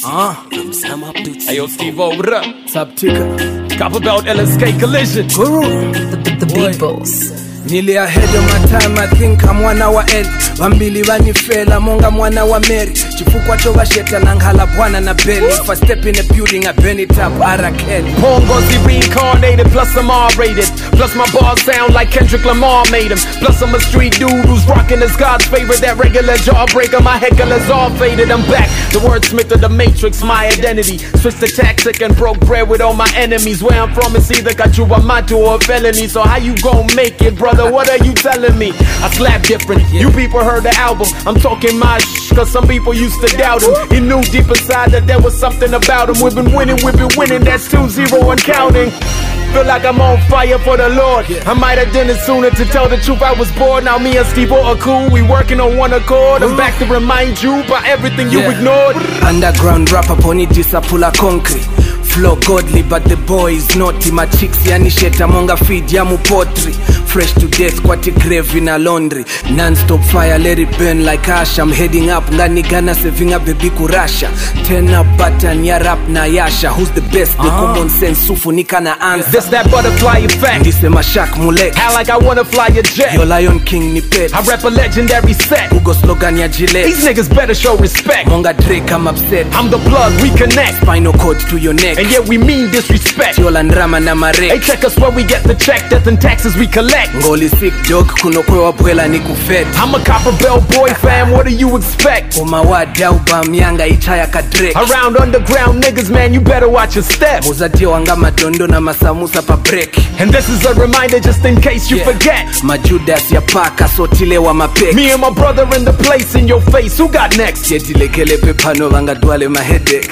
Hey yo, Steve-O, what up? Sub Tika Copper Belt LSK Collision. Guru The big boss. Nearly ahead of my time, I think I'm mwana wa Eli. Wambili vanifela, monga mwana wa Mary. Chifukwa chova sheta nanghala bwana na belly. If I step in the building, I burn it up, Ara Kelly. Pongozi reincarnated, plus I'm R-rated. Plus my bars sound like Kendrick Lamar made them. Plus I'm a street dude who's rocking as God's favorite. That regular jawbreaker, my hecklers all faded. I'm back, the wordsmith of the Matrix, my identity. Switched the tactic and broke bread with all my enemies. Where I'm from is either Kachubamato or a felony. So how you gon' make it, brother? What are you telling me? I slap different. You people heard the album. I'm talking my cause some people used to doubt him. He knew deep inside that there was something about him. We've been winning, that's 2-0 and counting. Feel like I'm on fire for the Lord. I might have done it sooner, to tell the truth I was bored. Now me and Steve-O are cool, we working on one accord. I'm back to remind you about everything you ignored. Underground rapper ponijisa pula concrete. Flow godly but the boy is naughty. My chicks yani sheta monga feed ya potri. Fresh to death kwati grave in a laundry. Non-stop fire, let it burn like ash. I'm heading up, ngani Ghana saving up baby kurasha. Turn up button, ya rap na yasha. Who's the best? The common sense sufunika na answer. This that butterfly effect. This is my Shaq Mulek. Act like I wanna fly a jet. Your Lion King ni pet. I rap a legendary set. Ugo slogan ya Gillette. These niggas better show respect. Monga Drake, I'm upset. I'm the plug, we connect. Spinal cord to your neck. And yet we mean disrespect. Yola ndrama na marek. Hey, check us where we get the check. Death and taxes we collect. Ngoli sick joke kuno kwewa bwela ni kufet. I'm a Copper Belt boy fam, what do you expect? Umawada ubamyanga ichaya ka Drake. Around underground niggas, man, you better watch your steps. Muzadio wanga madondo na masamusa pa break. And this is a reminder just in case you forget. Majudas ya paka sotile wa mapek. Me and my brother in the place, in your face, who got next? Yetilekele pepano wanga dwale ma headache.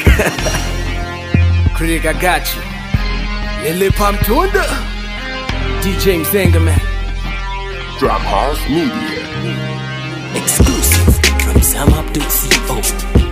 Critic, I got you. Lele Pamtunda. DJ Mzenga, man. Drop House Media. Exclusive from SamUp.co.